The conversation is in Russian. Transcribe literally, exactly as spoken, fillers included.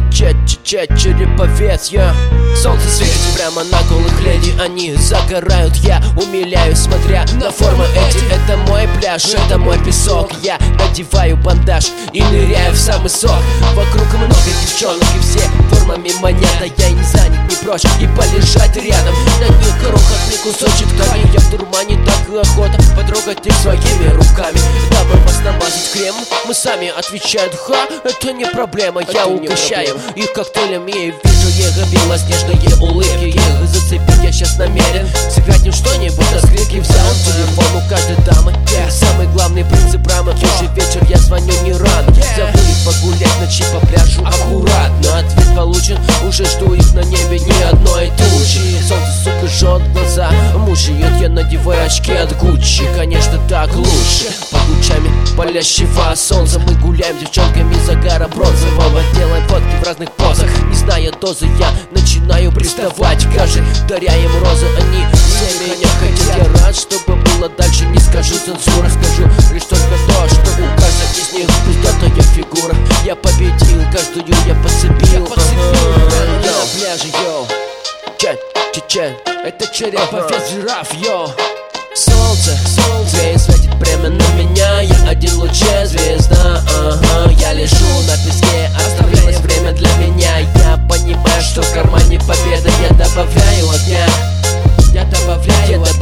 Че-че-че, череповец, я Солнце светит прямо на голых леди, они загорают, я умиляюсь, смотря на формы эти. Это мой пляж, это мой песок, я надеваю бандаж и ныряю в самый сок. Вокруг много девчонок и все формами манят, а я и не занят, не прочь и полежать рядом. На них крохотный кусочек ткани, я в дурмане, так и охота потрогать их своими руками. Дабы вас намазать крем, мы сами отвечают: ха, это не проблема, я угощаю их коктейлем, я вижу их белоснежные улыбки, их зацепить я сейчас намерен. Сыграть им что-нибудь на скрипке, взял телефон у каждой дамы. Я самый главный принцип рамы, уже вечер, я звоню не рано. Зову их погулять ночи по пляжу аккуратно. Ответ получен, уже жду их на небе не одно и то же. Солнце, сука, жжет глаза, мучает, я надеваю очки от Гуччи. Конечно, так лучше. Под лучами палящего солнца мы гуляем с девчонками загара бронзового, делаем фотки в разных позах. Не зная дозы, я начинаю приставать к каждой, даря им розы, они все меня хотят. Я рад, чтобы было дальше, не скажу цензура, скажу лишь только то, что у каждой из них пиздатая фигура. Я победил, каждую я подцепил. Я на пляже, йоу, че-че-че, это череповец жираф, йоу. Солнце, солнце светит прямо на меня, я один в луче звезда, ага. Я лежу на песке, оставлялось время для меня. Я понимаю, что в кармане победа, я добавляю огня. Я добавляю, я